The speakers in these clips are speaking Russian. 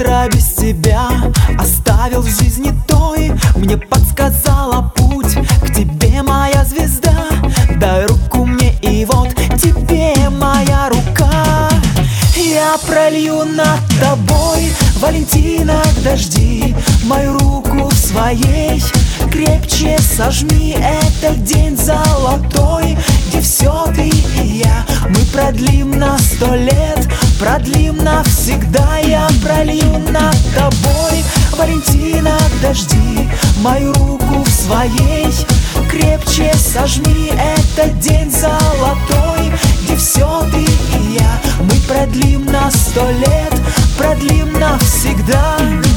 мира без тебя оставил в жизни той. Мне подсказала путь к тебе моя звезда. Дай руку мне, и вот тебе моя рука. Я пролью над тобой, Валентина, дожди. Мою руку в своей крепче сожми. Этот день золотой, где все ты и я. Мы продлим на 100 лет, продлим навсегда. Я пролью над тобой, Валентина, дожди. Мою руку в своей крепче сожми. Этот день золотой, где все ты и я. Мы продлим на 100 лет, продлим навсегда.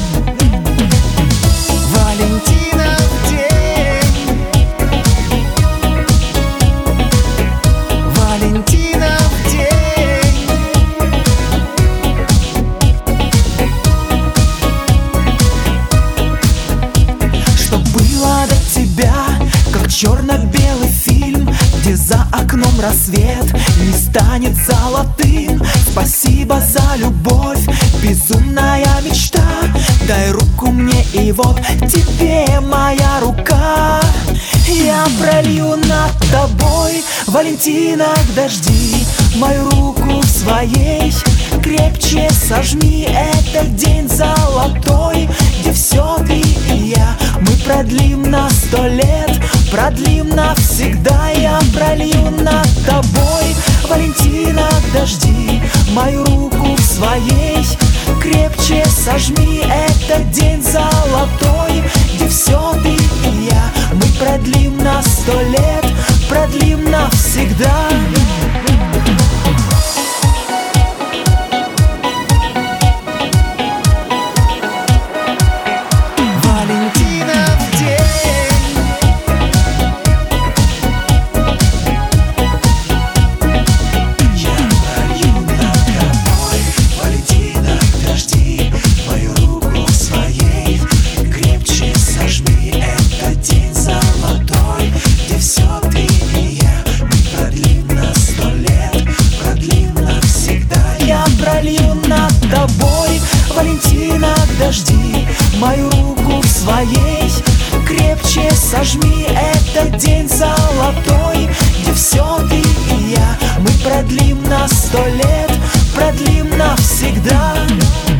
Валентина в день, Валентина в день. Что было до тебя, как черно-белый фильм, где за окном рассвет не станет золотым. Спасибо за любовь, безумная мечта. Дай руку мне, и вот тебе моя рука. Я пролью над тобой, Валентина, дожди. Мою руку в своей крепче сожми. Этот день золотой, где все ты и я. Мы продлим на 100 лет, продлим навсегда. Я пролью над тобой, Валентина, дожди. Мою руку в своей крепче сожми. Этот день золотой, где все ты и я. Мы продлим на 100 лет, продлим навсегда. Пролью над тобой, Валентина, дожди. Мою руку в своей крепче сожми. Этот день золотой, где все ты и я. Мы продлим на 100 лет, продлим навсегда.